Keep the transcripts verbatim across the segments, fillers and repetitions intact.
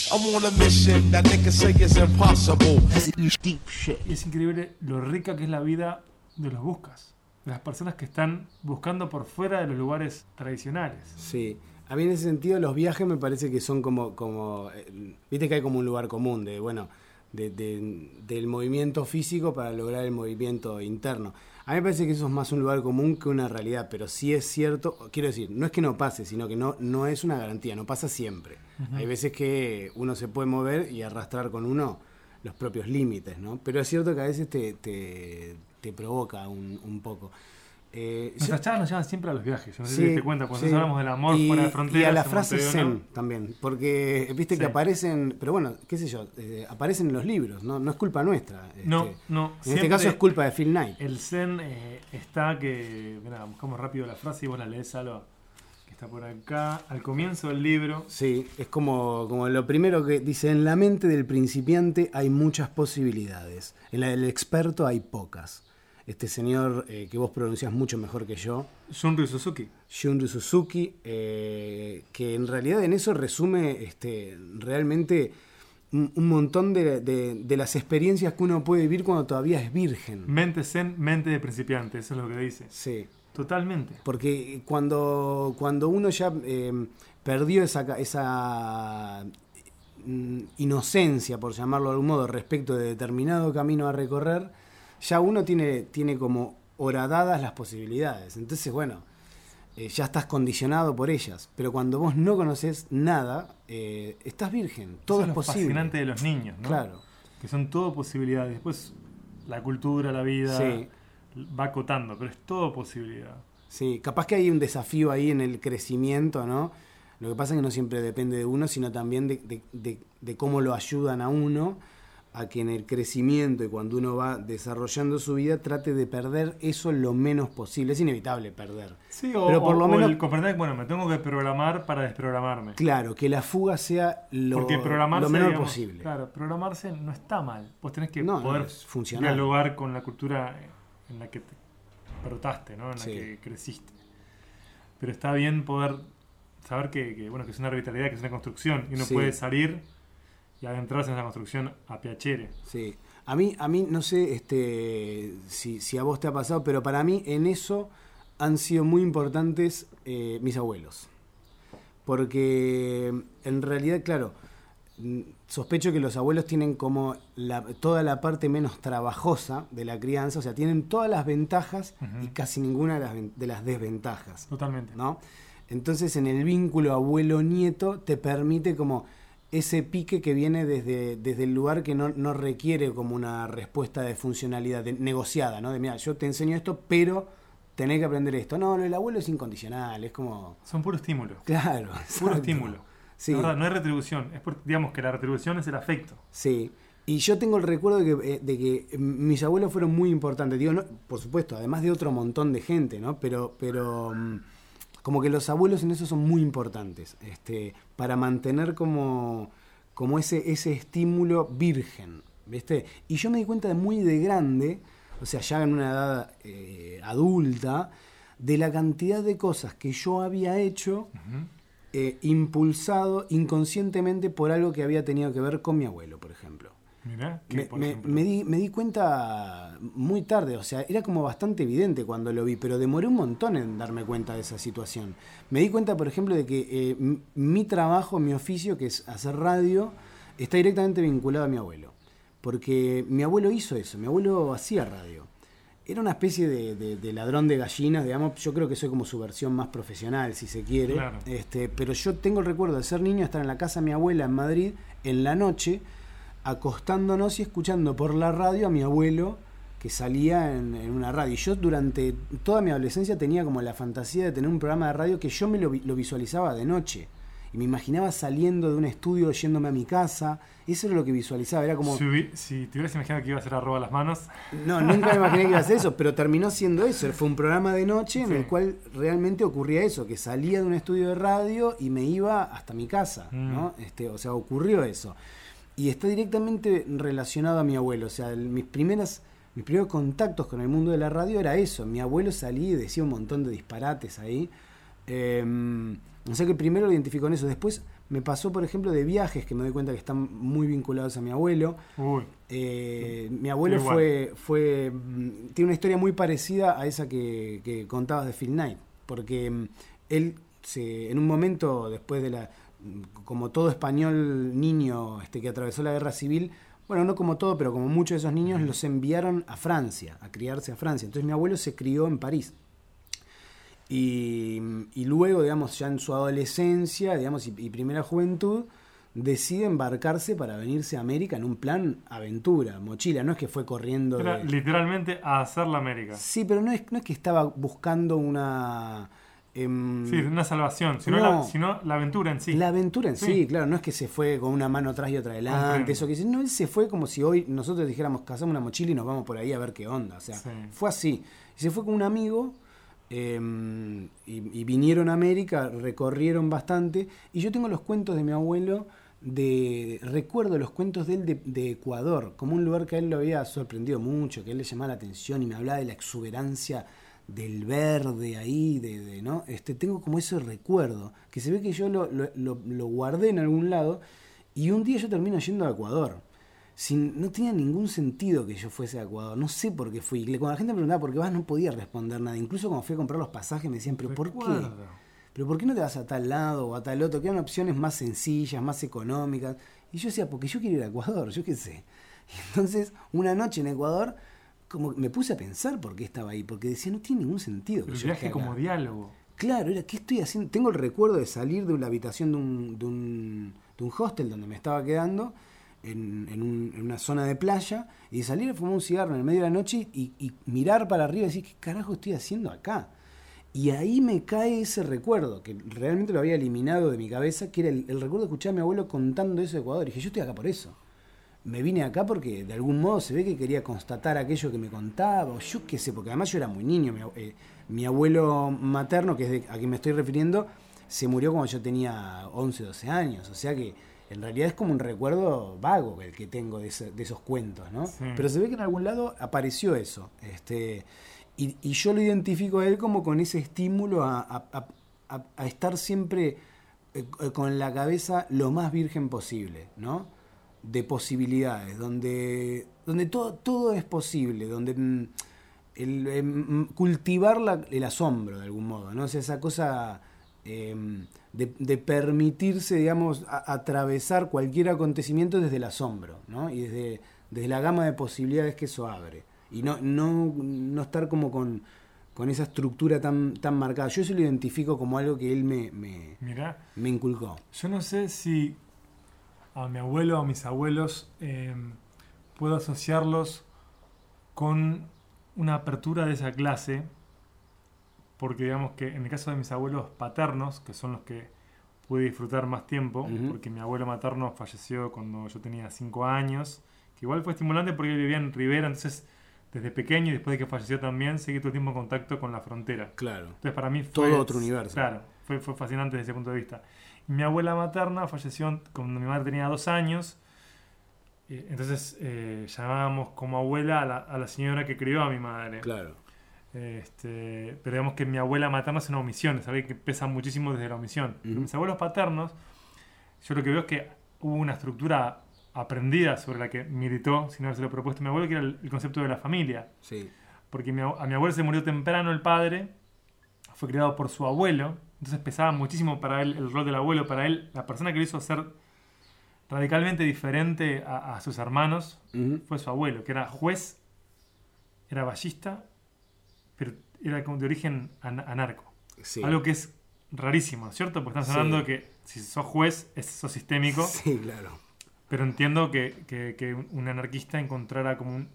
I'm on a mission that niggas say is impossible. Y es increíble lo rica que es la vida de los buscas, de las personas que están buscando por fuera de los lugares tradicionales. Sí. A mí en ese sentido los viajes me parece que son como, como eh, viste que hay como un lugar común de, bueno, de, de, del movimiento físico para lograr el movimiento interno. A mí me parece que eso es más un lugar común que una realidad, pero sí es cierto, quiero decir, no es que no pase, sino que no, no es una garantía, no pasa siempre. Uh-huh. Hay veces que uno se puede mover y arrastrar con uno los propios límites, ¿no? Pero es cierto que a veces te, te, te provoca un, un poco. Eh, Nuestras yo, charlas nos llevan siempre a los viajes, yo no sé sí, si te das cuenta, cuando sí. hablamos del amor y, fuera de fronteras. Y a la frase zen también, porque viste sí. que aparecen, pero bueno, qué sé yo, eh, aparecen en los libros, ¿no? No es culpa nuestra. Este, no, no. En este caso es culpa de Phil Knight. El zen eh, está que, mira, buscamos rápido la frase y vos la lees, Alba, que está por acá, al comienzo del libro. Sí, es como, como lo primero que dice, en la mente del principiante hay muchas posibilidades, en la del experto hay pocas. Este señor eh, que vos pronunciás mucho mejor que yo, Shunryu Suzuki. Shunryu Suzuki, eh, que en realidad en eso resume este, realmente un, un montón de, de, de las experiencias que uno puede vivir cuando todavía es virgen. Mente zen, mente de principiante, eso es lo que dice. Sí. Totalmente. Porque cuando, cuando uno ya eh, perdió esa, esa mm, inocencia, por llamarlo de algún modo, respecto de determinado camino a recorrer, ya uno tiene, tiene como horadadas las posibilidades. Entonces, bueno, eh, ya estás condicionado por ellas. Pero cuando vos no conoces nada, eh, estás virgen. Todo Eso es posible. Es lo fascinante de los niños, ¿no? Claro. Que son todo posibilidades. Después, la cultura, la vida, sí. va acotando, pero es todo posibilidad. Sí, capaz que hay un desafío ahí en el crecimiento, ¿no? Lo que pasa es que no siempre depende de uno, sino también de, de, de, de cómo lo ayudan a uno a que en el crecimiento y cuando uno va desarrollando su vida trate de perder eso lo menos posible. Es inevitable perder. Sí, o, pero por o, lo menos o el comprender, bueno, me tengo que programar para desprogramarme. Claro, que la fuga sea lo, Porque programarse, lo menor digamos, posible. Claro, programarse no está mal. Vos tenés que no, poder no, es funcional. dialogar con la cultura en la que te brotaste, ¿no? En la sí. que creciste. Pero está bien poder saber que, que, bueno, que es una vitalidad, que es una construcción, y uno sí. puede salir y adentrarse en esa construcción a piacere. Sí. A mí, a mí no sé este, si, si a vos te ha pasado, pero para mí en eso han sido muy importantes eh, mis abuelos. Porque en realidad, claro, sospecho que los abuelos tienen como la, toda la parte menos trabajosa de la crianza, o sea, tienen todas las ventajas uh-huh. y casi ninguna de las, de las desventajas. Totalmente. ¿No? Entonces, en el vínculo abuelo-nieto te permite como ese pique que viene desde, desde el lugar que no, no requiere como una respuesta de funcionalidad de, negociada, ¿no? De, mira, yo te enseño esto, pero tenés que aprender esto. No, el abuelo es incondicional, es como... Son puro estímulo. Claro. Puro estímulo. Sí. La verdad, no hay retribución. Es por, digamos que la retribución es el afecto. Sí. Y yo tengo el recuerdo de que, de que mis abuelos fueron muy importantes. Digo, no, por supuesto, además de otro montón de gente, ¿no? Pero... pero como que los abuelos en eso son muy importantes, este, para mantener como, como ese, ese estímulo virgen, ¿viste? Y yo me di cuenta de muy de grande, o sea, ya en una edad eh, adulta, de la cantidad de cosas que yo había hecho, uh-huh. eh, impulsado inconscientemente por algo que había tenido que ver con mi abuelo, por ejemplo. Mirá, me, me, me, di, me di cuenta muy tarde, o sea, era como bastante evidente cuando lo vi, pero demoré un montón en darme cuenta de esa situación. Me di cuenta, por ejemplo, de que eh, m- mi trabajo, mi oficio, que es hacer radio, está directamente vinculado a mi abuelo. Porque mi abuelo hizo eso, mi abuelo hacía radio. Era una especie de, de, de ladrón de gallinas, digamos. Yo creo que soy como su versión más profesional, si se quiere. Claro. Este, pero yo tengo el recuerdo de ser niño, estar en la casa de mi abuela en Madrid, en la noche, acostándonos y escuchando por la radio a mi abuelo que salía en, en una radio. Y yo durante toda mi adolescencia tenía como la fantasía de tener un programa de radio que yo me lo, lo visualizaba de noche. Y me imaginaba saliendo de un estudio, yéndome a mi casa. Eso era lo que visualizaba. Era como... Si, hubi- si te hubieras imaginado que iba a ser arroba las manos. No, nunca me imaginé que iba a ser eso, pero terminó siendo eso. Fue un programa de noche en sí. el cual realmente ocurría eso, que salía de un estudio de radio y me iba hasta mi casa, mm. ¿no? Este, o sea, ocurrió eso. Y está directamente relacionado a mi abuelo. O sea, el, mis primeras, mis primeros contactos con el mundo de la radio era eso. Mi abuelo salía y decía un montón de disparates ahí. Eh, o sea que primero lo identifico con eso. Después Me pasó, por ejemplo, de viajes que me doy cuenta que están muy vinculados a mi abuelo. Uy. Eh, mi abuelo fue, fue. Tiene una historia muy parecida a esa que, que contabas de Phil Knight. Porque um, él, se, en un momento, después de la. Como todo español niño este, que atravesó la guerra civil, bueno, no como todo, pero como muchos de esos niños, los enviaron a Francia, a criarse a Francia. Entonces mi abuelo se crió en París. Y, y luego, digamos, ya en su adolescencia, digamos, y, y primera juventud, decide embarcarse para venirse a América en un plan aventura, mochila. No es que fue corriendo... Era de... literalmente a hacer la América. Sí, pero no es, no es que estaba buscando una... Eh, sí, una salvación, sino, no, la, sino la aventura en sí. La aventura en sí. sí, claro. No es que se fue con una mano atrás y otra adelante. Eso que dice, no, él se fue como si hoy nosotros dijéramos, cazamos una mochila y nos vamos por ahí a ver qué onda. O sea, sí. Fue así. Y se fue con un amigo... Eh, y, y vinieron a América, recorrieron bastante, y yo tengo los cuentos de mi abuelo, de recuerdo los cuentos de él de, de Ecuador, como un lugar que a él lo había sorprendido mucho, que a él le llamaba la atención y me hablaba de la exuberancia del verde ahí, de, de ¿no? Este, tengo como ese recuerdo, que se ve que yo lo, lo, lo, lo guardé en algún lado, y un día yo termino yendo a Ecuador. Sin, no tenía ningún sentido que yo fuese a Ecuador. No sé por qué fui. Cuando la gente me preguntaba por qué vas, no podía responder nada. Incluso cuando fui a comprar los pasajes me decían, ¿pero por qué? ¿Pero por qué no te vas a tal lado o a tal otro? Que eran opciones más sencillas, más económicas. Y yo decía, porque yo quiero ir a Ecuador, yo qué sé. Y entonces, una noche en Ecuador, como me puse a pensar por qué estaba ahí. Porque decía, no tiene ningún sentido. El viaje como diálogo. Claro, era, ¿qué estoy haciendo? Tengo el recuerdo de salir de la habitación de un, de un, de un hostel donde me estaba quedando, En, en, un, en una zona de playa, y salir a fumar un cigarro en el medio de la noche y, y mirar para arriba y decir, ¿qué carajo estoy haciendo acá? Y ahí me cae ese recuerdo, que realmente lo había eliminado de mi cabeza, que era el, el recuerdo de escuchar a mi abuelo contando eso de Ecuador. Y dije, yo estoy acá por eso. Me vine acá porque de algún modo se ve que quería constatar aquello que me contaba, o yo qué sé, porque además yo era muy niño. Mi, eh, mi abuelo materno, que es de, a quien me estoy refiriendo, se murió cuando yo tenía once, doce años, o sea que en realidad es como un recuerdo vago el que tengo de, ese, de esos cuentos, ¿no? Sí. Pero se ve que en algún lado apareció eso. Este, y, y yo lo identifico a él como con ese estímulo a, a, a, a estar siempre eh, con la cabeza lo más virgen posible, ¿no? De posibilidades, donde, donde todo, todo es posible, donde mm, el, el, cultivar la, el asombro de algún modo, ¿no? O sea, esa cosa... Eh, de, de permitirse, digamos, a, atravesar cualquier acontecimiento desde el asombro, ¿no? Y desde, desde la gama de posibilidades que eso abre. Y no, no, no estar como con, con esa estructura tan, tan marcada. Yo eso lo identifico como algo que él me, me, Mirá, me inculcó. Yo no sé si a mi abuelo o a mis abuelos eh, puedo asociarlos con una apertura de esa clase, porque digamos que en el caso de mis abuelos paternos, que son los que pude disfrutar más tiempo, uh-huh. porque mi abuelo materno falleció cuando yo tenía cinco años, que igual fue estimulante porque él vivía en Rivera, entonces desde pequeño y después de que falleció también seguí todo el tiempo en contacto con la frontera. Claro. Entonces para mí fue... Todo otro universo. Claro, fue, fue fascinante desde ese punto de vista. Y mi abuela materna falleció cuando mi madre tenía dos años, eh, entonces eh, llamábamos como abuela a la, a la señora que crió a mi madre. Claro. Este, pero digamos que mi abuela materna es una omisión, sabés que pesa muchísimo desde la omisión. Uh-huh. Pero mis abuelos paternos, yo lo que veo es que hubo una estructura aprendida sobre la que militó, sin haberse lo propuesto mi abuelo, que era el, el concepto de la familia. Sí. Porque mi, a mi abuelo se murió temprano el padre, fue criado por su abuelo, entonces pesaba muchísimo para él el rol del abuelo, para él la persona que lo hizo ser radicalmente diferente a, a sus hermanos, uh-huh. fue su abuelo, que era juez, era ballista, pero era como de origen an- anarco. Sí. Algo que es rarísimo, ¿cierto? Porque estamos hablando sí. que si sos juez, es, sos sistémico. Sí, claro. Pero entiendo que, que, que un anarquista encontrara como un,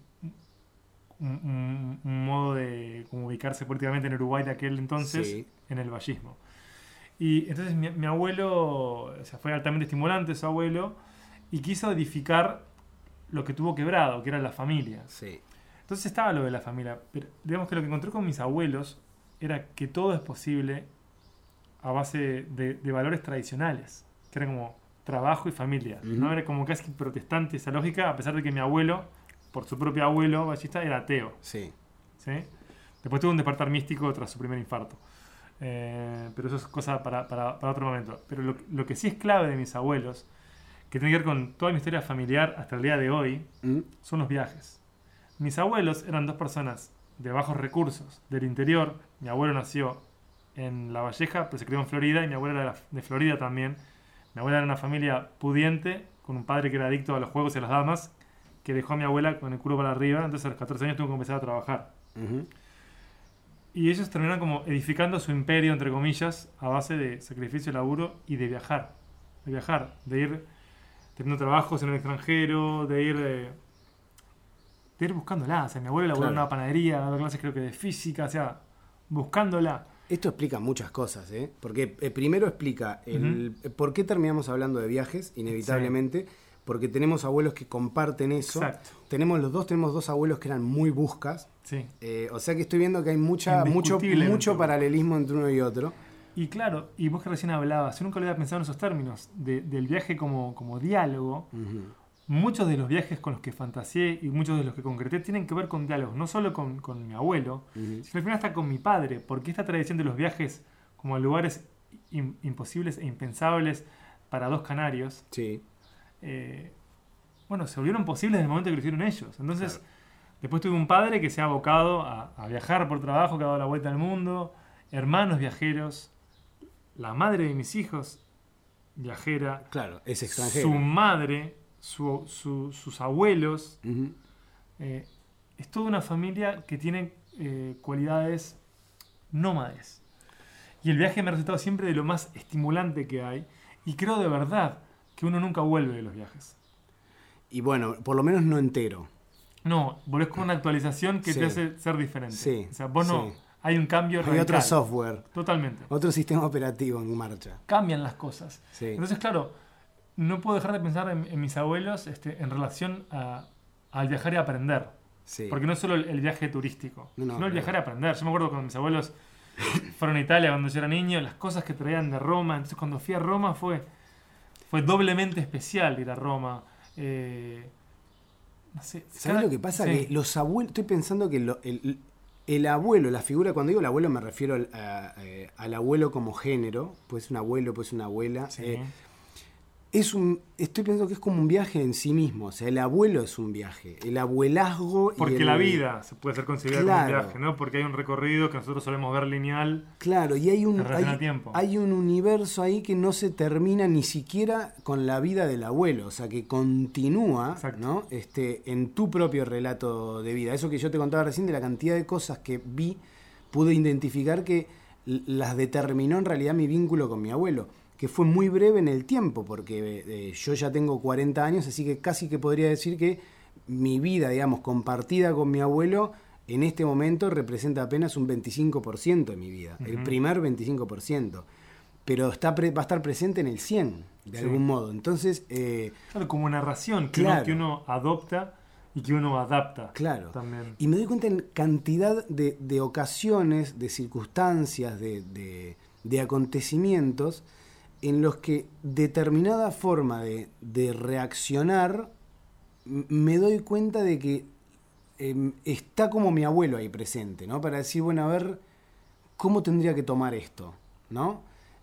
un, un, un modo de como ubicarse políticamente en Uruguay de aquel entonces, sí. en el vallismo. Y entonces mi, mi abuelo, o sea, fue altamente estimulante su abuelo, y quiso edificar lo que tuvo quebrado, que era la familia. Sí. Entonces estaba lo de la familia, pero digamos que lo que encontré con mis abuelos era que todo es posible a base de, de valores tradicionales, que eran como trabajo y familia, uh-huh. ¿no? Era como casi protestante esa lógica, a pesar de que mi abuelo, por su propio abuelo ballista, era ateo. Sí. ¿Sí? Después tuvo un despertar místico tras su primer infarto. Eh, pero eso es cosa para, para, para otro momento. Pero lo, lo que sí es clave de mis abuelos, que tiene que ver con toda mi historia familiar hasta el día de hoy, ¿Mm? son los viajes. Mis abuelos eran dos personas de bajos recursos, del interior. Mi abuelo nació en La Valleja, pero se crió en Florida, y mi abuela era de Florida también. Mi abuela era una familia pudiente, con un padre que era adicto a los juegos y a las damas, que dejó a mi abuela con el culo para arriba. Entonces a los catorce años tuvo que empezar a trabajar. Uh-huh. Y ellos terminaron como edificando su imperio, entre comillas, a base de sacrificio, laburo y de viajar. De viajar, de ir teniendo trabajos en el extranjero, de ir, eh, de ir buscándola. O sea, mi abuelo laburó en Claro. una panadería, dando clases creo que de física, o sea, buscándola. Esto explica muchas cosas, ¿eh? Porque eh, primero explica el, uh-huh. por qué terminamos hablando de viajes, inevitablemente, sí. Porque tenemos abuelos que comparten eso. Exacto. Tenemos los dos, tenemos dos abuelos que eran muy buscas. Sí. Eh, o sea que estoy viendo que hay mucha, mucho, mucho paralelismo entre uno y otro. Y claro, y vos que recién hablabas, yo nunca lo había pensado en esos términos, de, del viaje como, como diálogo. Uh-huh. Muchos de los viajes con los que fantaseé y muchos de los que concreté tienen que ver con diálogos, no solo con, con mi abuelo, uh-huh. sino al final hasta con mi padre, porque esta tradición de los viajes como a lugares in, imposibles e impensables para dos canarios, sí. eh, bueno, se volvieron posibles en el momento que lo hicieron ellos. Entonces, claro. Después tuve un padre que se ha abocado a, a viajar por trabajo, que ha dado la vuelta al mundo, hermanos viajeros, la madre de mis hijos viajera, claro, es extranjera. Su madre, su, su, sus abuelos. Uh-huh. Eh, es toda una familia que tiene eh, cualidades nómades. Y el viaje me ha resultado siempre de lo más estimulante que hay. Y creo de verdad que uno nunca vuelve de los viajes. Y bueno, por lo menos no entero. No, volvés con una actualización que sí. te hace ser diferente. Sí. O sea, vos no... Sí. Hay un cambio Hay radical. otro software. Totalmente. Otro sistema operativo en marcha. Cambian las cosas. Sí. Entonces, claro, no puedo dejar de pensar en, en mis abuelos este, en relación a, al viajar y aprender. Sí. Porque no es solo el, el viaje turístico, no, no, sino el claro. viajar y aprender. Yo me acuerdo cuando mis abuelos fueron a Italia cuando yo era niño, las cosas que traían de Roma. Entonces, cuando fui a Roma fue, fue doblemente especial ir a Roma. Eh, no sé. ¿Sabes cada, lo que pasa? sí. Que los abuelos... Estoy pensando que lo, el... El abuelo, la figura, cuando digo el abuelo me refiero al, a, a, al abuelo como género, pues un abuelo, pues una abuela. Sí. Eh, es un, estoy pensando que es como un viaje en sí mismo, o sea, el abuelo es un viaje, el abuelazgo... Porque y el, la vida se puede ser considerada claro. como un viaje, ¿no? Porque hay un recorrido que nosotros solemos ver lineal. Claro, y hay un, hay, tiempo. hay un universo ahí que no se termina ni siquiera con la vida del abuelo, o sea, que continúa, ¿no? Este, en tu propio relato de vida. Eso que yo te contaba recién de la cantidad de cosas que vi, pude identificar que las determinó en realidad mi vínculo con mi abuelo, que fue muy breve en el tiempo, porque eh, yo ya tengo cuarenta años, así que casi que podría decir que mi vida, digamos, compartida con mi abuelo, en este momento representa apenas un veinticinco por ciento de mi vida, uh-huh. el primer veinticinco por ciento, pero está pre- va a estar presente en el cien por ciento, de sí. algún modo. Entonces, eh, claro, como narración que, claro. uno, que uno adopta y que uno adapta. Claro. También. Y me doy cuenta en cantidad de, de ocasiones, de circunstancias, de, de, de acontecimientos en los que determinada forma de, de reaccionar, m- me doy cuenta de que eh, está como mi abuelo ahí presente, ¿no? Para decir, bueno, a ver, ¿cómo tendría que tomar esto? ¿No?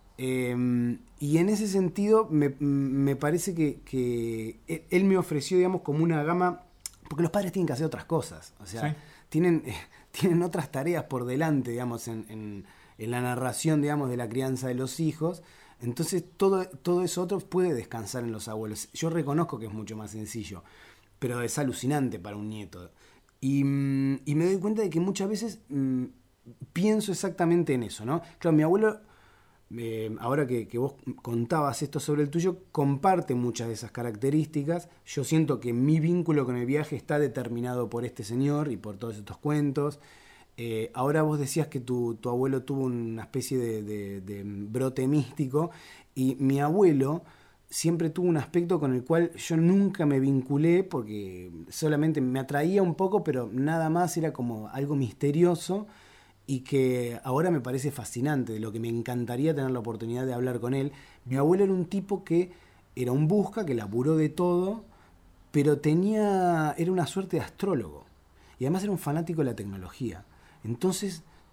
Eh, y en ese sentido me, me parece que, que él me ofreció, digamos, como una gama, porque los padres tienen que hacer otras cosas, o sea, sí. tienen, eh, tienen otras tareas por delante, digamos, en, en, en la narración, digamos, de la crianza de los hijos. Entonces todo, todo eso otro puede descansar en los abuelos. Yo reconozco que es mucho más sencillo, pero es alucinante para un nieto. Y, y me doy cuenta de que muchas veces mmm, pienso exactamente en eso, ¿no? Claro, mi abuelo, eh, ahora que, que vos contabas esto sobre el tuyo, comparte muchas de esas características. Yo siento que mi vínculo con el viaje está determinado por este señor y por todos estos cuentos. Eh, ahora vos decías que tu, tu abuelo tuvo una especie de, de, de brote místico, y mi abuelo siempre tuvo un aspecto con el cual yo nunca me vinculé, porque solamente me atraía un poco, pero nada más, era como algo misterioso y que ahora me parece fascinante, de lo que me encantaría tener la oportunidad de hablar con él. Mi abuelo era un tipo que era un busca, que laburó de todo, pero tenía, era una suerte de astrólogo, y además era un fanático de la tecnología. Entonces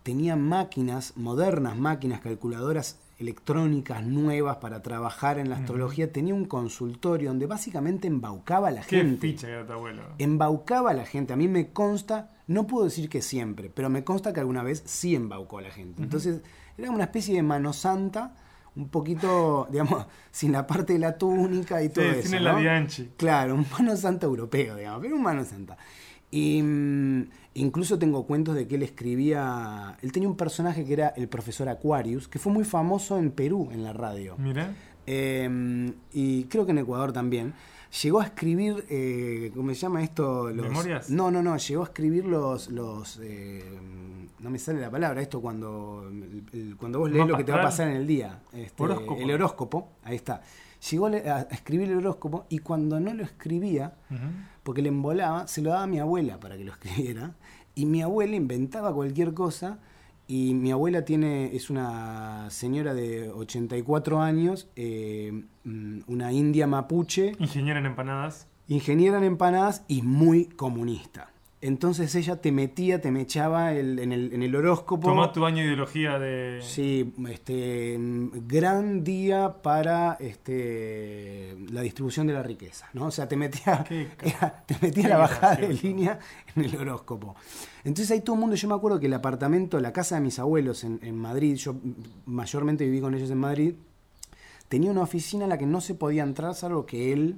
tenía máquinas, modernas máquinas, calculadoras electrónicas nuevas para trabajar en la astrología. Uh-huh. Tenía un consultorio donde básicamente embaucaba a la ¿Qué gente. Qué ficha era tu abuelo? Embaucaba a la gente. A mí me consta, no puedo decir que siempre, pero me consta que alguna vez sí embaucó a la gente. Uh-huh. Entonces era una especie de mano santa, un poquito, digamos, sin la parte de la túnica y todo sí, eso. Sin el ¿no? Bianchi. Claro, un mano santa europeo, digamos, pero un mano santa. Y um, incluso tengo cuentos de que él escribía. Él tenía un personaje que era el profesor Aquarius, que fue muy famoso en Perú, en la radio. Mira. Eh, y creo que en Ecuador también. Llegó a escribir, eh, ¿cómo se llama esto? Los, ¿Memorias? No, no, no. Llegó a escribir los. los eh, no me sale la palabra, esto cuando, el, el, cuando vos lees lo que te va a pasar en el día. Este, horóscopo. El horóscopo, ahí está. Llegó a escribir el horóscopo y cuando no lo escribía, uh-huh. porque le embolaba, se lo daba a mi abuela para que lo escribiera. Y mi abuela inventaba cualquier cosa. Y mi abuela tiene es una señora de ochenta y cuatro años, eh, una india mapuche. Ingeniera en empanadas. Ingeniera en empanadas y muy comunista. Entonces ella te metía, te mechaba el, en, el, en el horóscopo. Tomó tu año de ideología de... Sí, este, gran día para este, la distribución de la riqueza, ¿no? O sea, te metía, era, te metía la bajada de línea en el horóscopo. Entonces ahí todo el mundo, yo me acuerdo que el apartamento, la casa de mis abuelos en, en Madrid, yo mayormente viví con ellos en Madrid, tenía una oficina a la que no se podía entrar salvo que él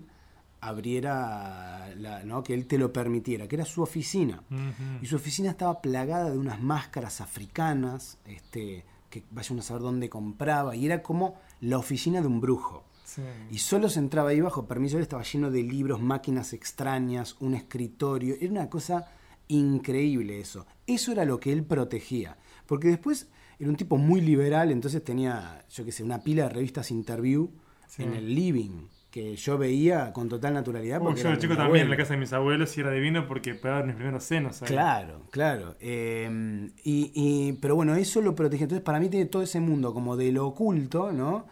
abriera, la, ¿no? que él te lo permitiera, que era su oficina. Uh-huh. Y su oficina estaba plagada de unas máscaras africanas, este, que vaya uno a saber dónde compraba, y era como la oficina de un brujo. Sí. Y solo se entraba ahí bajo permiso, él estaba lleno de libros, máquinas extrañas, un escritorio, era una cosa increíble eso. Eso era lo que él protegía, porque después era un tipo muy liberal, entonces tenía, yo qué sé, una pila de revistas Interview sí. en el living, que yo veía con total naturalidad. Porque uh, yo de chico también en la casa de mis abuelos y era divino porque pegaban mis primeros senos ahí. Claro, claro. Eh, y, y, pero bueno, eso lo protege. Entonces para mí tiene todo ese mundo como de lo oculto, ¿no?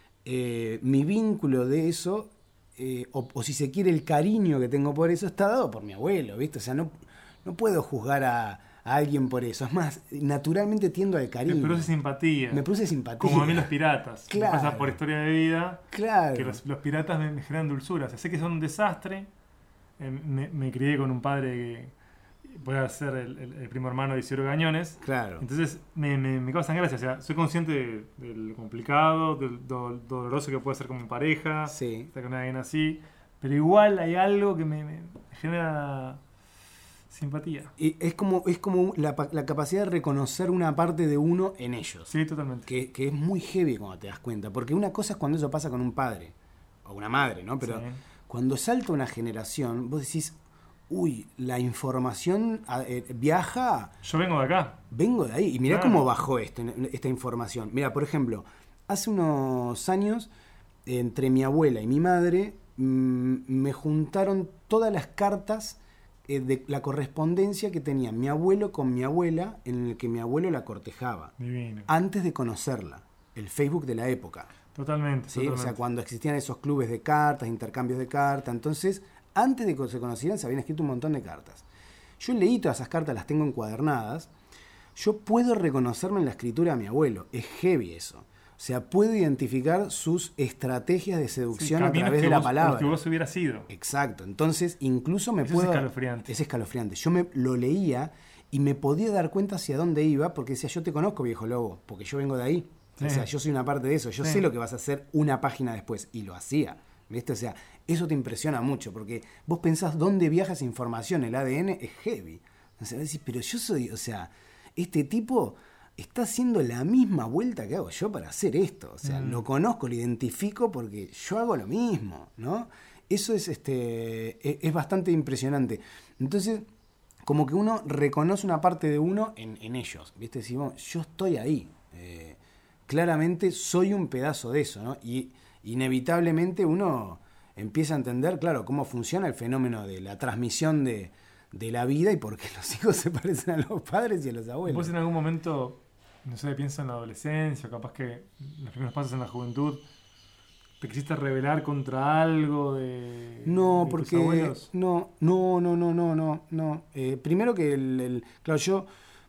Eh, mi vínculo de eso, eh, o, o si se quiere el cariño que tengo por eso, está dado por mi abuelo, ¿viste? O sea, no, no puedo juzgar a... a alguien por eso. Es más, naturalmente tiendo al cariño. Me produce simpatía. Me produce simpatía. Como a mí los piratas. Claro. Me pasa por historia de vida. Claro. Que los, los piratas me, me generan dulzura. O sea, sé que son un desastre. Eh, me, me crié con un padre que puede ser el, el, el primo hermano de Isidoro Gañones. Claro. Entonces me, me, me causan gracia. O sea, soy consciente de, de lo complicado, del do, doloroso que puede ser como pareja. Sí. Estar con alguien así. Pero igual hay algo que me, me genera... simpatía. Y es como, es como la, la capacidad de reconocer una parte de uno en ellos. Sí, totalmente. Que, que es muy heavy cuando te das cuenta. Porque una cosa es cuando eso pasa con un padre o una madre, ¿no? Pero sí. cuando salta una generación, vos decís, uy, la información eh, viaja. Yo vengo de acá. Vengo de ahí. Y mirá claro. cómo bajó este, esta información. Mira, por ejemplo, hace unos años, entre mi abuela y mi madre, mmm, me juntaron todas las cartas de la correspondencia que tenía mi abuelo con mi abuela, en el que mi abuelo la cortejaba. Divino. Antes de conocerla. El Facebook de la época. Totalmente, ¿sí? totalmente. O sea, cuando existían esos clubes de cartas, intercambios de cartas. Entonces, antes de que se conocieran, se habían escrito un montón de cartas. Yo leí todas esas cartas, las tengo encuadernadas. Yo puedo reconocerme en la escritura de mi abuelo. Es heavy eso. O sea, puedo identificar sus estrategias de seducción sí, a través de la vos, palabra. que vos hubieras sido. Exacto. Entonces, incluso me Eso puedo... Es escalofriante. Es escalofriante. Yo me lo leía y me podía dar cuenta hacia dónde iba porque decía, yo te conozco, viejo lobo, porque yo vengo de ahí. Sí. O sea, yo soy una parte de eso. Yo sí. sé lo que vas a hacer una página después. Y lo hacía. ¿Viste? O sea, eso te impresiona mucho porque vos pensás dónde viaja esa información. El A D N es heavy. O sea, decís, pero yo soy... O sea, este tipo... está haciendo la misma vuelta que hago yo para hacer esto. O sea, mm. lo conozco, lo identifico porque yo hago lo mismo, ¿no? Eso es, este, es, es bastante impresionante. Entonces, como que uno reconoce una parte de uno en, en ellos, ¿viste? Decimos, yo estoy ahí. Eh, claramente soy un pedazo de eso, ¿no? Y inevitablemente uno empieza a entender, claro, cómo funciona el fenómeno de la transmisión de, de la vida y por qué los hijos se parecen a los padres y a los abuelos. ¿Vos en algún momento... no sé, pienso en la adolescencia, capaz que los primeros pasos en la juventud, ¿te quisiste rebelar contra algo de, no, de porque, tus abuelos? No, no, no, no, no, no, no. Eh, primero que, el, el, claro, yo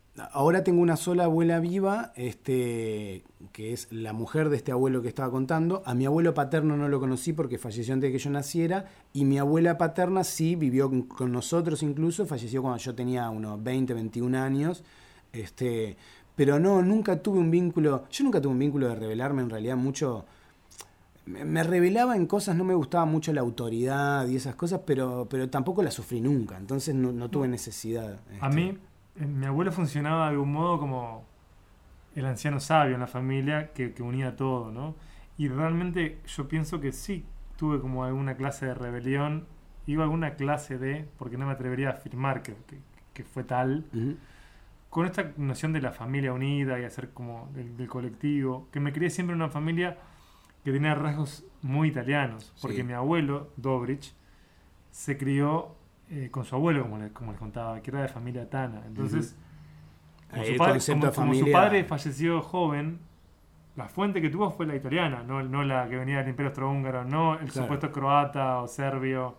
ahora tengo una sola abuela viva, este, que es la mujer de este abuelo que estaba contando. A mi abuelo paterno no lo conocí porque falleció antes de que yo naciera, y mi abuela paterna sí vivió con, con nosotros incluso, falleció cuando yo tenía unos veinte, veintiún años. Este, pero no, nunca tuve un vínculo, yo nunca tuve un vínculo de rebelarme en realidad mucho. Me, me rebelaba en cosas, no me gustaba mucho la autoridad y esas cosas, pero, pero tampoco la sufrí nunca, entonces no, no tuve necesidad. A este. mí, eh, mi abuelo funcionaba de algún modo como el anciano sabio en la familia que, que unía todo, ¿no? Y realmente yo pienso que sí tuve como alguna clase de rebelión, iba a alguna clase de, porque no me atrevería a afirmar que, que, que fue tal, Uh-huh. con esta noción de la familia unida y hacer como del, del colectivo, que me crié siempre en una familia que tenía rasgos muy italianos, porque Sí. mi abuelo, Dobrich, se crió eh, con su abuelo, como, le, como les contaba, que era de familia tana. Entonces, Uh-huh. como, El su padre, concepto como- de como su familia- padre falleció joven, la fuente que tuvo fue la italiana, no, no la que venía del Imperio Austrohúngaro, no el Claro. supuesto croata o serbio,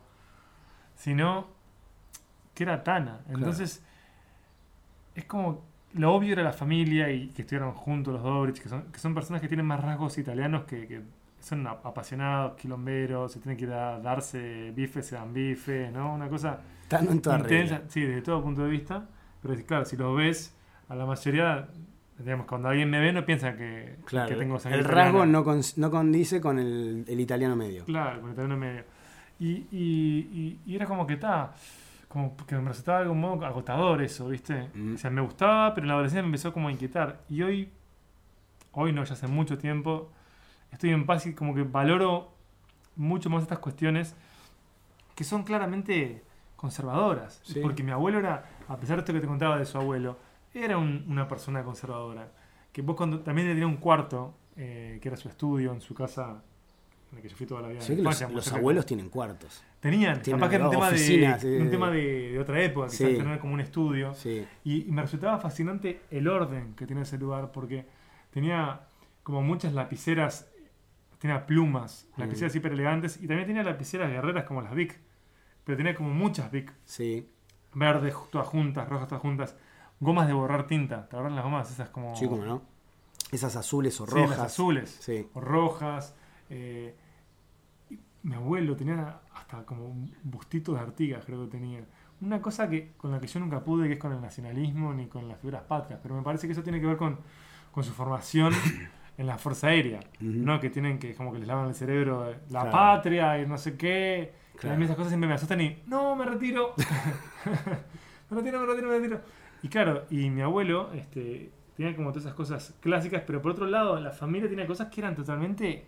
sino que era tana. Entonces, es como lo obvio era la familia y que estuvieron juntos los Dobrich, que son, que son personas que tienen más rasgos italianos, que, que son ap- apasionados, quilomberos, se tienen que ir a darse bife, se dan bife, ¿no? Una cosa Están en toda intensa, regla. sí, desde todo punto de vista. Pero es claro, si los ves, a la mayoría, digamos, cuando alguien me ve no piensa que, Claro, que tengo sangre el italiana. rasgo no, con- no condice con el, el italiano medio. Claro, con el italiano medio. Y, y, y, y era como que está, como que me resultaba de algún modo agotador eso, ¿viste? Mm. O sea, me gustaba, pero en la adolescencia me empezó como a inquietar. Y hoy, hoy no, ya hace mucho tiempo, estoy en paz y como que valoro mucho más estas cuestiones que son claramente conservadoras. Sí. Porque mi abuelo era, a pesar de esto que te contaba de su abuelo, era un- una persona conservadora. Que vos cuando también le tenía un cuarto, eh, que era su estudio en su casa, en la que yo fui toda la vida. Sí, en que la los, infancia, muy los cerca. abuelos tienen cuartos. Tenían, Tienen capaz que era un tema, oficinas, de, eh, un tema de, de otra época, quizás Sí. tener como un estudio. Sí. Y, y me resultaba fascinante el orden que tenía ese lugar, porque tenía como muchas lapiceras, tenía plumas, lapiceras Mm. hiper elegantes, y también tenía lapiceras guerreras como las Bic, pero tenía como muchas Bic, Sí. verdes todas juntas, rojas todas juntas, gomas de borrar tinta, ¿te acuerdas las gomas? Esas como... Sí, cómo no. Esas azules o Sí, rojas. las azules, Sí. o rojas. eh, y mi abuelo tenía hasta como un bustito de Artigas, creo que tenía. Una cosa que con la que yo nunca pude, que es con el nacionalismo ni con las figuras patrias, pero me parece que eso tiene que ver con, con su formación en la Fuerza Aérea, Ujú. ¿no? Que tienen que, como que les lavan el cerebro de la Claro. patria y no sé qué. Claro. Y a mí esas cosas siempre me asustan y, no, me retiro. me retiro, me retiro, me retiro. Y claro, y mi abuelo este, tenía como todas esas cosas clásicas, pero por otro lado, la familia tenía cosas que eran totalmente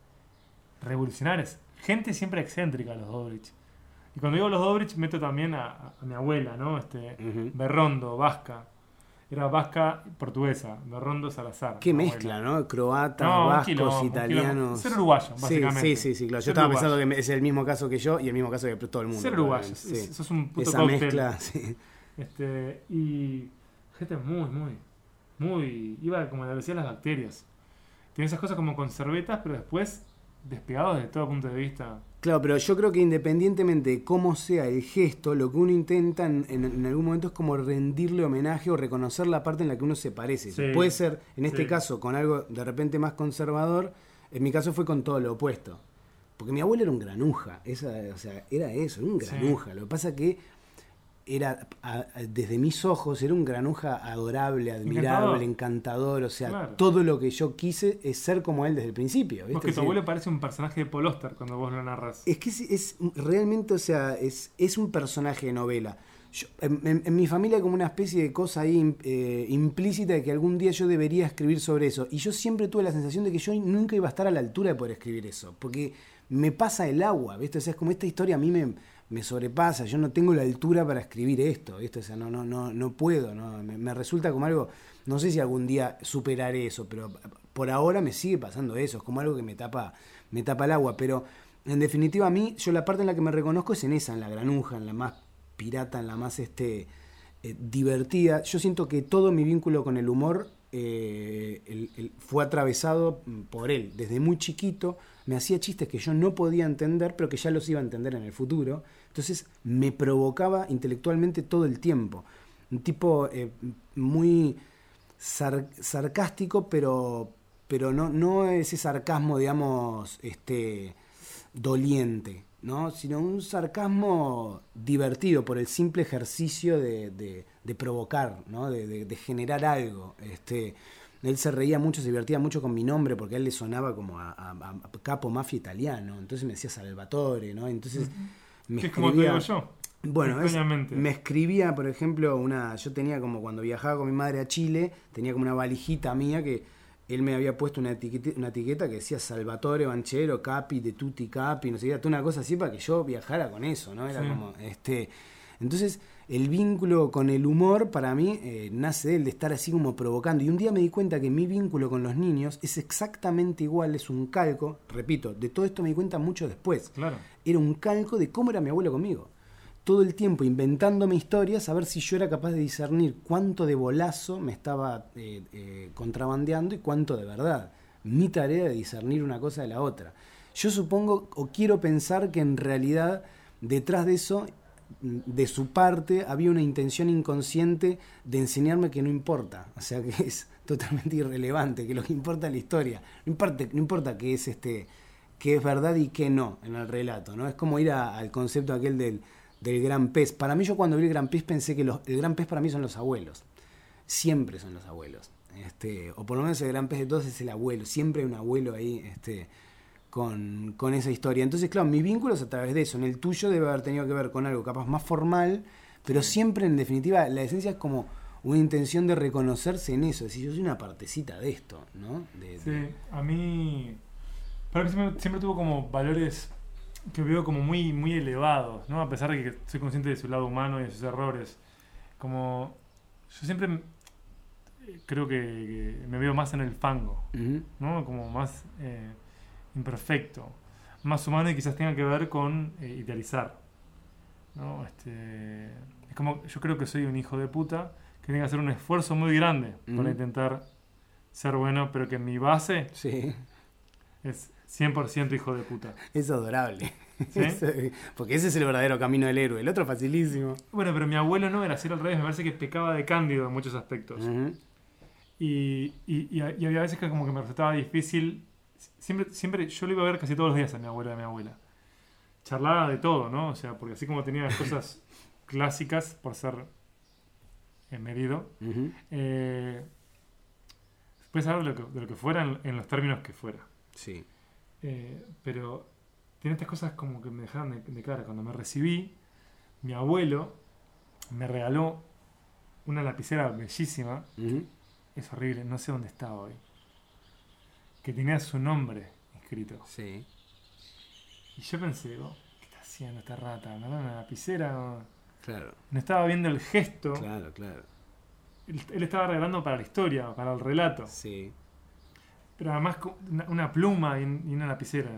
revolucionarias. Gente siempre excéntrica, los Dobrich. Y cuando digo los Dobrich, meto también a, a- a mi abuela, ¿no? Este, Ujú. Berrondo, vasca. Era vasca portuguesa, Berrondo Salazar. Qué mi mezcla, abuela. ¿no? Croatas, No, un vascos, quilombo, un italianos. quilombo. Ser uruguayo, Sí, básicamente. Sí, sí, sí, claro. Yo Ser estaba uruguayo. pensando que es el mismo caso que yo y el mismo caso que todo el mundo. Ser uruguayo, probablemente. Sí. es- sos un puto Esa cóctel. mezcla, sí. Este, y gente muy, muy, muy... Iba como le decía las bacterias. Tiene esas cosas como conservetas, pero después despegados de todo punto de vista. Claro, pero yo creo que independientemente de cómo sea el gesto, lo que uno intenta en, en- en algún momento es como rendirle homenaje o reconocer la parte en la que uno se parece. Sí, Puede ser, en este sí. caso, con algo de repente más conservador. En mi caso fue con todo lo opuesto. Porque mi abuelo era un granuja. Esa, o sea, era eso, era un Sí. granuja. Lo que pasa que era, a- a- desde mis ojos, era un granuja adorable, admirable, Encantador. encantador. O sea, Claro. todo lo que yo quise es ser como él desde el principio. Vos ¿viste? que tu Sí. abuelo parece un personaje de Paul Auster cuando vos lo narras. Es que es, es realmente, o sea, es, es un personaje de novela. Yo- en, en- en mi familia hay como una especie de cosa ahí eh, implícita de que algún día yo debería escribir sobre eso. Y yo siempre tuve la sensación de que yo nunca iba a estar a la altura de poder escribir eso. Porque me pasa el agua, ¿viste? O sea, es como esta historia a mí me, me sobrepasa. Yo no tengo la altura para escribir esto, ¿viste? O sea, no, no, no, no puedo, ¿no? Me, me resulta como algo... No sé si algún día superaré eso, pero por ahora me sigue pasando eso. Es como algo que me tapa, me tapa el agua. Pero en definitiva a mí, yo la parte en la que me reconozco es en esa, en la granuja, en la más pirata, en la más este eh, divertida. Yo siento que todo mi vínculo con el humor eh, el, el, fue atravesado por él. Desde muy chiquito me hacía chistes que yo no podía entender, pero que ya los iba a entender en el futuro. Entonces me provocaba intelectualmente todo el tiempo. un tipo eh, muy sar- sarcástico, pero, pero no, no ese sarcasmo, digamos, este, doliente, ¿no? Sino un sarcasmo divertido por el simple ejercicio de, de, de provocar, ¿no? De, de, de generar algo. Este, él se reía mucho, se divertía mucho con mi nombre porque a él le sonaba como a, a, a capo mafia italiano. Entonces me decía Salvatore, ¿no? Entonces me ¿Qué es escribía, como te digo yo? bueno, es, Extrañamente. me escribía, por ejemplo, una, yo tenía como cuando viajaba con mi madre a Chile, tenía como una valijita mía que él me había puesto una etiqueta, una etiqueta que decía Salvatore Banchero, Capi, de Tutti Capi, no sé qué, una cosa así para que yo viajara con eso, ¿no? Era Sí. como, este, entonces el vínculo con el humor para mí eh, nace de él, de estar así como provocando. Y un día me di cuenta que mi vínculo con los niños es exactamente igual, es un calco, repito, de todo esto me di cuenta mucho después. Claro. Era un calco de cómo era mi abuelo conmigo. Todo el tiempo inventándome historias a ver si yo era capaz de discernir cuánto de bolazo me estaba eh, eh, contrabandeando y cuánto de verdad. Mi tarea de discernir una cosa de la otra. Yo supongo o quiero pensar que en realidad detrás de eso, de su parte, había una intención inconsciente de enseñarme que no importa. O sea, que es totalmente irrelevante, que lo que importa es la historia. No importa, no importa qué es, este, qué es verdad y qué no en el relato, ¿no? Es como ir a, al concepto aquel del... del gran pez. Para mí, yo cuando vi el gran pez pensé que los, el gran pez para mí son los abuelos. Siempre son los abuelos. Este, o por lo menos el gran pez de todos es el abuelo. Siempre hay un abuelo ahí este, con, con esa historia. Entonces, claro, mis vínculos a través de eso. En el tuyo debe haber tenido que ver con algo capaz más formal, pero siempre, en definitiva, la esencia es como una intención de reconocerse en eso. Es decir, yo soy una partecita de esto, ¿no? De, Sí, de... a mí... Para mí siempre, siempre tuvo como valores que veo como muy, muy elevados, ¿no? A pesar de que soy consciente de su lado humano y de sus errores. Como... Yo siempre creo que, que me veo más en el fango, Uh-huh. ¿no? Como más eh, imperfecto, más humano y quizás tenga que ver con eh, idealizar, ¿no? Este, es como, yo creo que soy un hijo de puta que tiene que hacer un esfuerzo muy grande Uh-huh. para intentar ser bueno, pero que mi base Sí, es cien por ciento hijo de puta. es adorable. ¿Sí? Porque ese es el verdadero camino del héroe. El otro facilísimo. Bueno, pero mi abuelo no era así al revés, me parece que pecaba de cándido en muchos aspectos. Uh-huh. Y, y, y, y había veces que como que me resultaba difícil. Siempre, siempre, yo lo iba a ver casi todos los días a mi abuela y a mi abuela. Charlaba de todo, ¿no? O sea, porque así como tenía las cosas clásicas por ser eh, medido, Uh-huh. eh, puedes hablar de lo que, de lo que fuera en, en los términos que fuera. Sí. Eh, pero tiene estas cosas como que me dejaron de, de cara. Cuando me recibí, mi abuelo me regaló una lapicera bellísima. Uh-huh. Es horrible, no sé dónde está hoy. Que tenía su nombre escrito. Sí. Y yo pensé, oh, ¿qué está haciendo esta rata? ¿Me da una lapicera? No, Claro, no estaba viendo el gesto. claro, claro. Él, él estaba regalando para la historia, para el relato. Sí. Pero además con una, una pluma y, y una lapicera.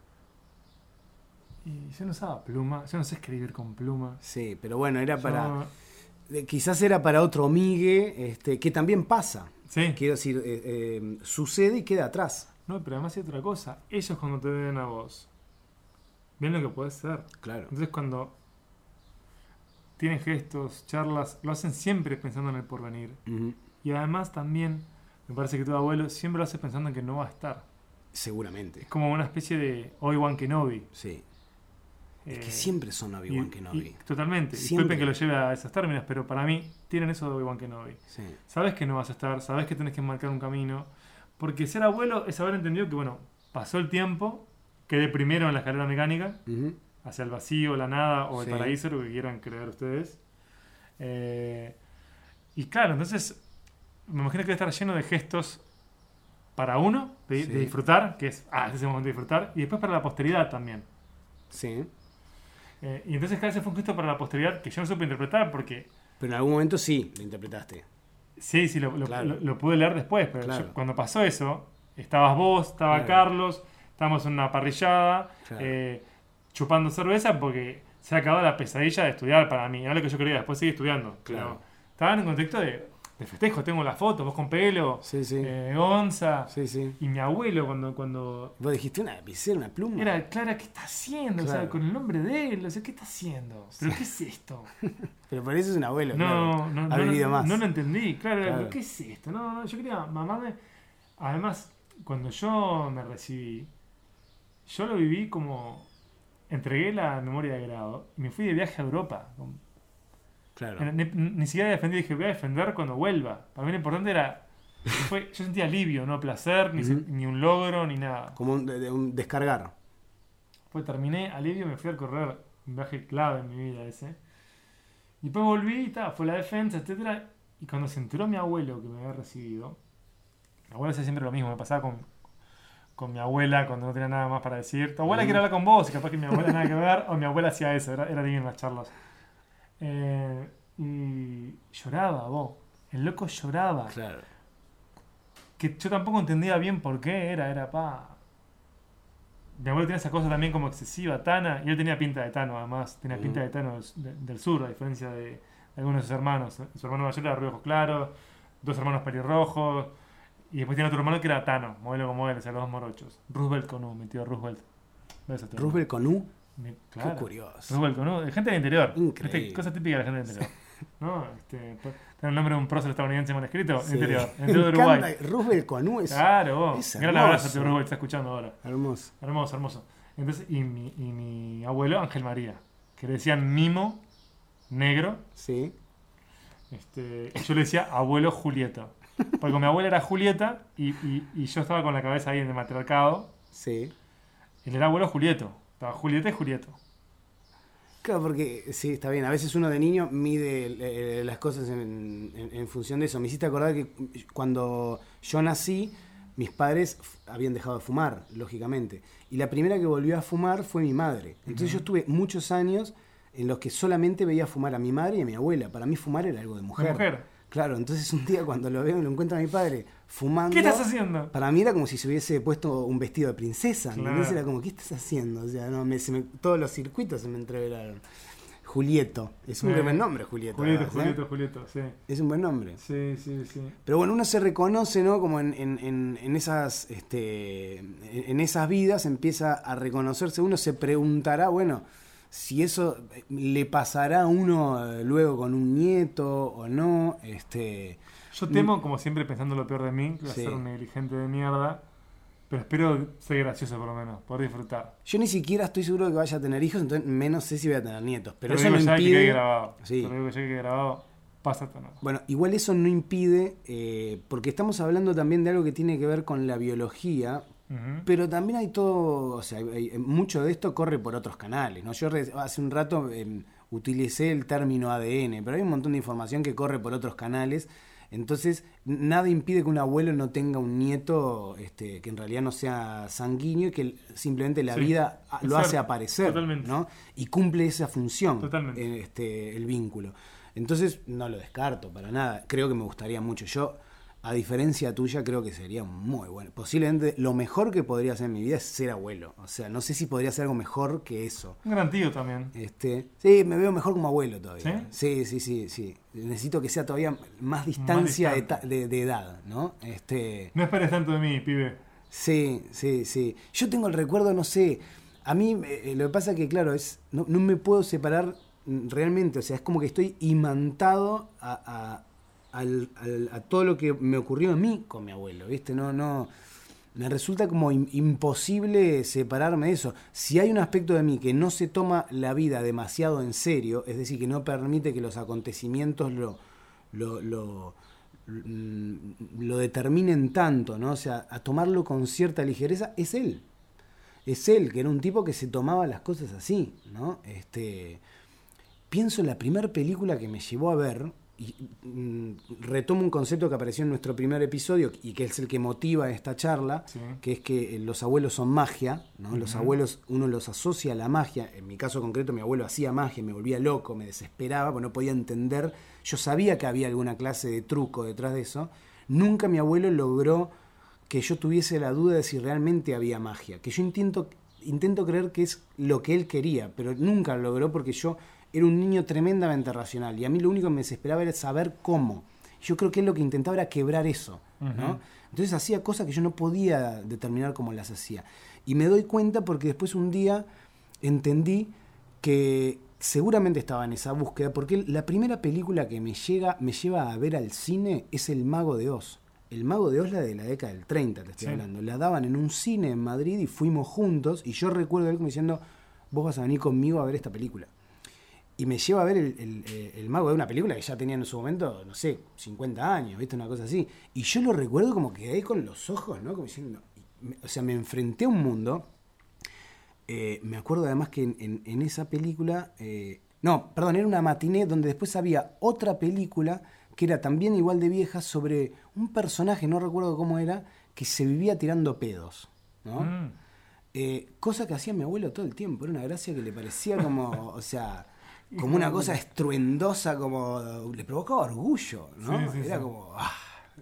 Y yo no usaba pluma, yo no sé escribir con pluma. Sí, pero bueno, era Yo- para... eh, Quizás era para otro migue, este, que también pasa. Sí. Quiero decir, eh, eh, sucede y queda atrás. No, pero además hay otra cosa. Ellos cuando te ven a vos, ven lo que podés ser. Claro. Entonces cuando tienen gestos, charlas, lo hacen siempre pensando en el porvenir. Ujú. Y además también, me parece que tu abuelo siempre lo hace pensando en que no va a estar. Seguramente. Es como una especie de Obi-Wan Kenobi. Sí. Eh, Es que siempre son Obi-Wan y- Kenobi. y- totalmente. Siempre. Disculpen que lo lleve a esos términos, pero para mí tienen eso de Obi-Wan Kenobi. Sí. Sabes que no vas a estar, sabes que tenés que marcar un camino. Porque ser abuelo es haber entendido que, bueno, pasó el tiempo, quedé primero en la escalera mecánica, Ujú. hacia el vacío, la nada o el Sí. paraíso, lo que quieran creer ustedes. Eh, y claro, entonces me imagino que debe estar lleno de gestos para uno, de, Sí. de disfrutar, que es, ah, este es el momento de disfrutar, y después para la posteridad también. Sí. Eh, y entonces cada vez fue un gesto para la posteridad que yo no supe interpretar porque Pero en algún momento sí lo interpretaste. sí, sí, lo, lo- Claro. lo- lo pude leer después, pero Claro. yo- cuando pasó eso, estabas vos, estaba Claro. Carlos, estábamos en una parrillada, Claro. eh, chupando cerveza porque se acabó la pesadilla de estudiar para mí. Era lo que yo quería, después seguir estudiando. Claro. Pero estaba en un contexto de de festejo, tengo la foto, vos con pelo, Sí, sí. eh, onza, Sí, sí. y mi abuelo cuando, cuando Vos dijiste una lapicera, una pluma. era Clara, ¿qué está haciendo? O sea, Claro. con el nombre de él, o sea, ¿qué está haciendo? ¿Pero qué es esto? Pero por eso es un abuelo. No, claro. no, Ha no, vivido no, más. no lo entendí, claro, era, Claro. ¿qué es esto? No, no, yo quería mamarme. Además, cuando yo me recibí, yo lo viví como, entregué la memoria de grado y me fui de viaje a Europa. Claro. Ni, ni siquiera defendí, dije, voy a defender cuando vuelva. Para mí lo importante era, fue, yo sentía alivio, no placer, ni, Ujú. ni un logro, ni nada. Como un, de, de un descargar. Pues terminé alivio, me fui a correr, un viaje clave en mi vida ese. Y después volví y tal, fue la defensa, etcétera. Y cuando se enteró mi abuelo que me había recibido, mi abuelo hacía siempre lo mismo, me pasaba con, con mi abuela cuando no tenía nada más para decir. Tu abuela Mm. quiere hablar con vos, y capaz que mi abuela nada que ver, o mi abuela hacía eso, era, era divino las charlas. Eh, y lloraba, vos. El loco lloraba. Claro. Que yo tampoco entendía bien por qué era, era pa. Mi abuelo tenía esa cosa también como excesiva, Tana, y él tenía pinta de Tano, además, tenía pinta Mm. de Tano del, de- del sur, a diferencia de, de algunos de sus hermanos. Su hermano mayor era de ojos claros, dos hermanos pelirrojos, y después tiene otro hermano que era Tano, modelo como él, o sea, los dos morochos. Roosevelt con U, mi tío Roosevelt. ¿Ves a tu Roosevelt con U. Mi- Qué claro. curioso. Roosevelt con U, de gente del interior. Increíble. ¿Viste? Cosa típica de la gente del interior. ¿No? Este, tener el nombre de un prócer estadounidense mal escrito, Sí. interior, Me interior de Uruguay. encanta. Roosevelt con U es Claro, vos. es Gran abrazo, hermoso. tío Roosevelt, está escuchando ahora. hermoso. Hermoso, hermoso. Entonces, y mi, y mi abuelo, Ángel María, que le decían mimo, negro, Sí. este, y yo le decía abuelo Julieto. Porque mi abuela era Julieta y, y, y yo estaba con la cabeza ahí en el matriarcado. Sí. Él era abuelo Julieto. Estaba Julieta y Julieto. Claro, porque sí, está bien. A veces uno de niño mide eh, las cosas en, en- en función de eso. Me hiciste acordar que cuando yo nací, mis padres f- habían dejado de fumar, lógicamente. Y la primera que volvió a fumar fue mi madre. Entonces yo estuve muchos años en los que solamente veía fumar a mi madre y a mi abuela. Para mí fumar era algo de mujer. De mujer. Claro, entonces un día cuando lo veo, lo encuentro a mi padre fumando. ¿Qué estás haciendo? Para mí era como si se hubiese puesto un vestido de princesa. ¿Entendés? Claro. Era como, ¿qué estás haciendo? O sea, no, me- se me- todos los circuitos se me entreveraron. Julieto. Es un Eh, buen nombre, Julieto. Julieto, ¿verdad? Julieto, Julieto, sí. Es un buen nombre. Sí, sí, sí. Pero bueno, uno se reconoce, ¿no? Como en, en- en- en esas, este, en, en esas vidas empieza a reconocerse. Uno se preguntará, bueno, si eso le pasará a uno eh, luego con un nieto o no. Este, Yo temo, como siempre, pensando lo peor de mí, que va a Sí. ser un negligente de mierda. Pero espero ser gracioso por lo menos, poder disfrutar. yo ni siquiera estoy seguro de que vaya a tener hijos, entonces menos sé si voy a tener nietos. Pero Te eso lo no digo ya que quede impide. grabado. Sí. Te lo digo ya que quede grabado. Pasa esto, no. Bueno, igual eso no impide, eh, porque estamos hablando también de algo que tiene que ver con la biología, Ujú. pero también hay todo, o sea, hay- hay- mucho de esto corre por otros canales, ¿no? Yo re- hace un rato eh, utilicé el término A D N, pero hay un montón de información que corre por otros canales, entonces nada impide que un abuelo no tenga un nieto este, que en realidad no sea sanguíneo y que simplemente la Sí, vida a- es lo hace cierto, aparecer, totalmente. ¿no? Y cumple esa función, Totalmente. eh, este, el vínculo. Entonces no lo descarto para nada, creo que me gustaría mucho. Yo, a diferencia tuya, creo que sería muy bueno. Posiblemente lo mejor que podría hacer en mi vida es ser abuelo. O sea, no sé si podría ser algo mejor que eso. Un gran tío también. Este, sí, me veo mejor como abuelo todavía. ¿Sí? Sí, sí, sí, sí. Necesito que sea todavía más distancia de, distante. ta- de- de edad, ¿no? Este, No esperes tanto de mí, pibe. sí, sí, sí. Yo tengo el recuerdo, no sé, a mí eh, lo que pasa que, claro, es no, no me puedo separar mm, realmente, o sea, es como que estoy imantado a, a, al- al- a todo lo que me ocurrió a mí con mi abuelo, ¿viste? No, no, me resulta como im- imposible separarme de eso. Si hay un aspecto de mí que no se toma la vida demasiado en serio, es decir, que no permite que los acontecimientos lo... lo, lo mm, lo determinen tanto, ¿no? O sea, a tomarlo con cierta ligereza, es él. Es él, que era un tipo que se tomaba las cosas así, ¿no? Este, pienso en la primera película que me llevó a ver, y mm, retomo un concepto que apareció en nuestro primer episodio y que es el que motiva esta charla, Sí. que es que los abuelos son magia, ¿no? Los Ujú. abuelos, uno los asocia a la magia. En mi caso concreto, mi abuelo hacía magia, me volvía loco, me desesperaba, porque no podía entender. Yo sabía que había alguna clase de truco detrás de eso. Nunca mi abuelo logró que yo tuviese la duda de si realmente había magia. Que yo intento, intento creer que es lo que él quería, pero nunca lo logró porque yo era un niño tremendamente racional. Y a mí lo único que me desesperaba era saber cómo. Yo creo que él lo que intentaba era quebrar eso, ¿no? Ujú. Entonces hacía cosas que yo no podía determinar cómo las hacía. Y me doy cuenta porque después un día entendí que seguramente estaba en esa búsqueda, porque la primera película que me llega, me lleva a ver al cine es El Mago de Oz. El Mago de Oz, la de la década del treinta, te estoy Sí. hablando. La daban en un cine en Madrid y fuimos juntos, y yo recuerdo a él como diciendo, vos vas a venir conmigo a ver esta película. Y me lleva a ver el, el, el Mago de una película que ya tenía en su momento, no sé, cincuenta años, ¿viste? Una cosa así. Y yo lo recuerdo como que ahí con los ojos, ¿no? Como diciendo, o sea, me enfrenté a un mundo. Eh, me acuerdo además que en, en, en esa película, eh, no, perdón, era una matiné donde después había otra película que era también igual de vieja sobre un personaje, no recuerdo cómo era, que se vivía tirando pedos, ¿no? Mm. Eh, cosa que hacía mi abuelo todo el tiempo, era una gracia que le parecía como, o sea, como una cosa estruendosa, como le provocaba orgullo, ¿no? Sí, sí, era sí. como... ah.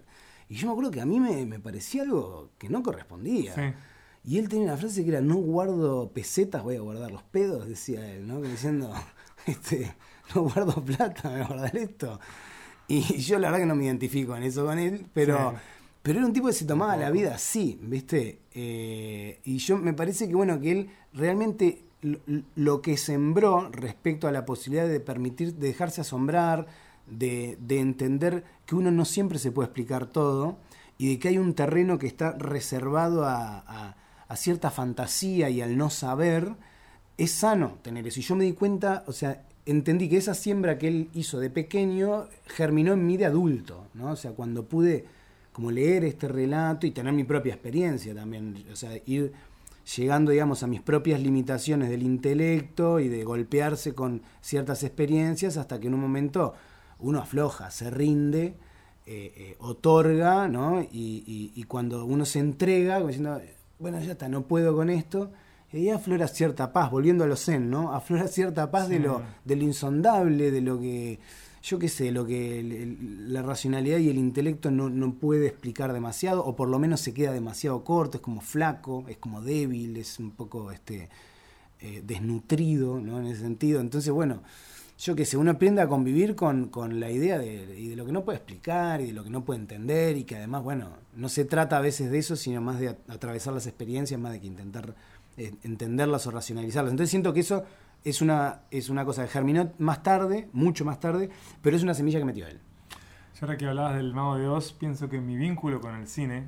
Y yo me acuerdo que a mí me, me parecía algo que no correspondía. Sí. Y él tenía una frase que era, no guardo pesetas, voy a guardar los pedos, decía él, ¿no? Como diciendo, este, no guardo plata, voy a guardar esto. Y yo la verdad que no me identifico en eso con él, pero, Sí. pero era un tipo que se tomaba la vida así, ¿viste? Eh, y yo me parece que, bueno, que él realmente lo, lo que sembró respecto a la posibilidad de permitir, de dejarse asombrar, de, de entender que uno no siempre se puede explicar todo, y de que hay un terreno que está reservado a, a, a cierta fantasía y al no saber, es sano tener eso. Y yo me di cuenta, o sea, entendí que esa siembra que él hizo de pequeño germinó en mí de adulto, ¿no? O sea, cuando pude como leer este relato y tener mi propia experiencia también, o sea, ir llegando, digamos, a mis propias limitaciones del intelecto y de golpearse con ciertas experiencias hasta que en un momento uno afloja, se rinde, eh, eh, otorga, ¿no? Y, y, y cuando uno se entrega, como diciendo, bueno, ya está, no puedo con esto, y ahí aflora cierta paz, volviendo a lo zen, ¿no? Aflora cierta paz Sí. de lo, de lo insondable, de lo que, yo qué sé, lo que el, el, la racionalidad y el intelecto no, no puede explicar demasiado, o por lo menos se queda demasiado corto, es como flaco, es como débil, es un poco este eh, desnutrido, ¿no? En ese sentido. Entonces, bueno, yo qué sé, uno aprende a convivir con, con la idea de, y de lo que no puede explicar y de lo que no puede entender, y que además, bueno, no se trata a veces de eso, sino más de a, atravesar las experiencias, más de que intentar eh, entenderlas o racionalizarlas. Entonces siento que eso es una, es una cosa que germinó más tarde, mucho más tarde, pero es una semilla que metió él. Yo ahora que hablabas del Mago de Oz, pienso que mi vínculo con el cine,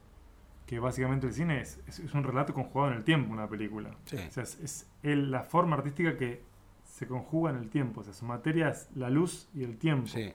que básicamente el cine es, es, es un relato conjugado en el tiempo, una película. Sí. O sea, es, es el- la forma artística que se conjuga en el tiempo. O sea, su materia es la luz y el tiempo. Sí.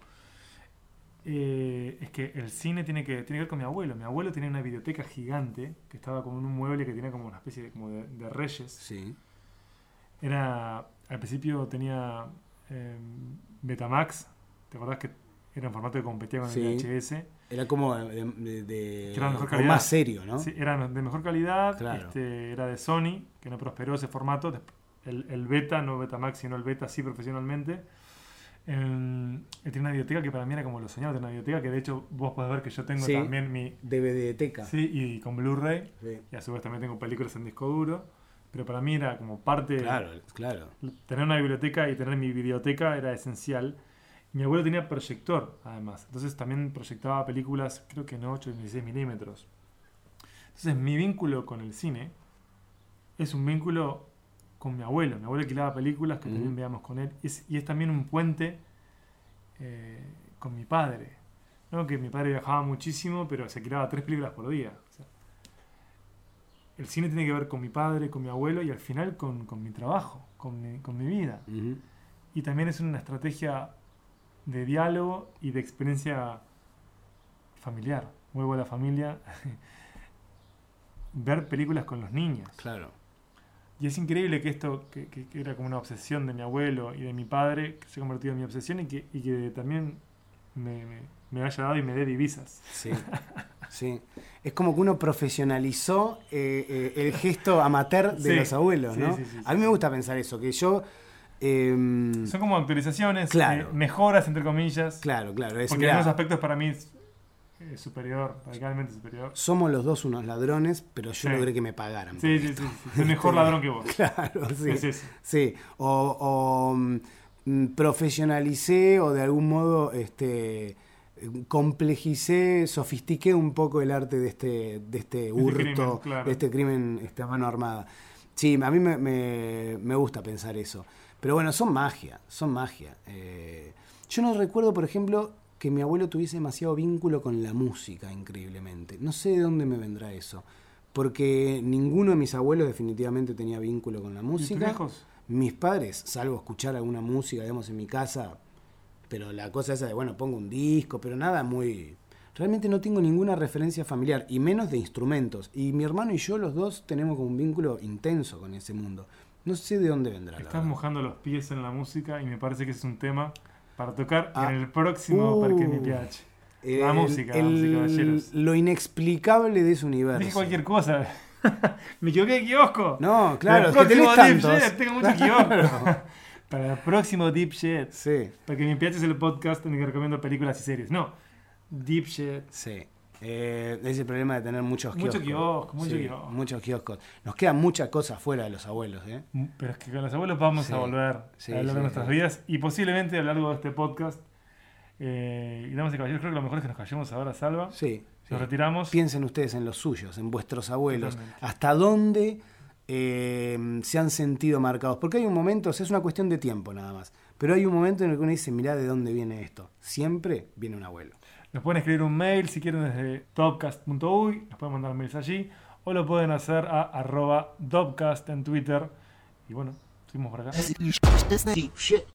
Eh, es que el cine tiene que, tiene que ver con mi abuelo. Mi abuelo tenía una videoteca gigante que estaba como en un mueble que tenía como una especie de, como de, de reyes. Sí. Era, al principio tenía eh, Betamax, ¿te acordás que era en formato que competía con Sí. el V H S? Era como de, de, de- Que era de mejor como calidad. más serio, ¿no? Sí, era de mejor calidad, Claro. este, era de Sony, que no prosperó ese formato. Desp- El, el beta, no Betamax, sino el beta sí profesionalmente. Eh, él tiene una biblioteca que para mí era como lo soñaba, tener una biblioteca que de hecho vos podés ver que yo tengo Sí. también mi... D V D-teca. Sí, y con Blu-ray, Sí. y a su vez también tengo películas en disco duro. Pero para mí era como parte... Claro, claro. Tener una biblioteca y tener mi videoteca era esencial. Mi abuelo tenía proyector, además. Entonces también proyectaba películas, creo que en ocho y dieciséis milímetros. Entonces mi vínculo con el cine es un vínculo con mi abuelo. Mi abuelo alquilaba películas que Ujú. también veamos con él. Es- y es también un puente eh, con mi padre. ¿No? Que mi padre viajaba muchísimo, pero se alquilaba tres películas por día. O sea, el cine tiene que ver con mi padre, con mi abuelo y al final con, con mi trabajo, con mi, con mi vida. Ujú. Y también es una estrategia de diálogo y de experiencia familiar. Vuelvo a la familia. Ver películas con los niños. Claro. Y es increíble que esto, que, que- que era como una obsesión de mi abuelo y de mi padre, que se ha convertido en mi obsesión y que, y que también me, me, me haya dado y me dé divisas. Sí. Sí. Es como que uno profesionalizó eh, eh, el gesto amateur de Sí. los abuelos, Sí, ¿no? sí, sí, A mí sí. me gusta pensar eso, que yo... eh, Son como actualizaciones, Claro. eh, mejoras entre comillas. claro, claro. Es, Porque mirá, en unos aspectos para mí es eh, superior, radicalmente superior. somos los dos unos ladrones, pero yo Sí. logré que me pagaran. Sí, por sí, esto. sí, sí. Soy mejor ladrón que vos. Claro, sí. Es eso. Sí, o, o, mm, profesionalicé o de algún modo este, complejicé, sofistiqué un poco el arte de este, de este hurto, crimen, claro. de este crimen este, a mano armada. Sí, a mí me, me, me gusta pensar eso. Pero bueno, son magia, son magia. Eh, yo no recuerdo, por ejemplo, que mi abuelo tuviese demasiado vínculo con la música, increíblemente. No sé de dónde me vendrá eso. Porque ninguno de mis abuelos definitivamente tenía vínculo con la música. ¿Y tus viejos? Mis padres, salvo escuchar alguna música, digamos, en mi casa, pero la cosa esa de, bueno, pongo un disco, pero nada muy... Realmente no tengo ninguna referencia familiar, y menos de instrumentos. Y mi hermano y yo, los dos, tenemos como un vínculo intenso con ese mundo. No sé de dónde vendrá. Estás mojando los pies en la música y me parece que es un tema para tocar ah, en el próximo uh, Parque Mi P H. El, la música, el, la música, caballeros. Lo inexplicable de ese universo. Dije cualquier cosa. Me equivoqué de kiosco. No, claro, el es que tenés próximo tantos. Deep Jet, tengo mucho kiosco. Para el próximo Deep Jet. Sí. Porque Mi P H es el podcast en el que recomiendo películas y series. No, Deep Jet. Sí. Eh, es el problema de tener muchos Mucho kioscos. kiosco, mucho Sí, kiosco. muchos kioscos. Nos quedan muchas cosas fuera de los abuelos, ¿eh? Pero es que con los abuelos vamos Sí, a volver sí, a hablar sí, de nuestras sí. vidas y posiblemente a lo largo de este podcast. Eh, y damas y caballeros, creo que lo mejor es que nos callemos ahora, Salva. Sí. Nos sí. retiramos. Piensen ustedes en los suyos, en vuestros abuelos. Totalmente. ¿Hasta dónde eh, se han sentido marcados? Porque hay un momento, o sea, es una cuestión de tiempo nada más. Pero hay un momento en el que uno dice, mirá de dónde viene esto. Siempre viene un abuelo. Nos pueden escribir un mail si quieren desde dopcast punto uy, nos pueden mandar mails allí, o lo pueden hacer a arroba dopcast en Twitter. Y bueno, seguimos por acá.